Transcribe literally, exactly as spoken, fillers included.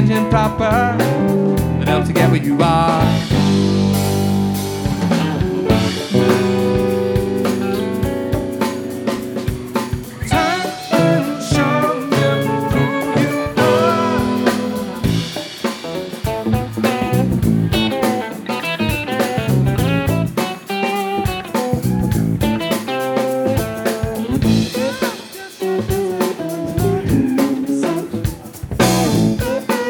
challenge and proper that helps you get where you are.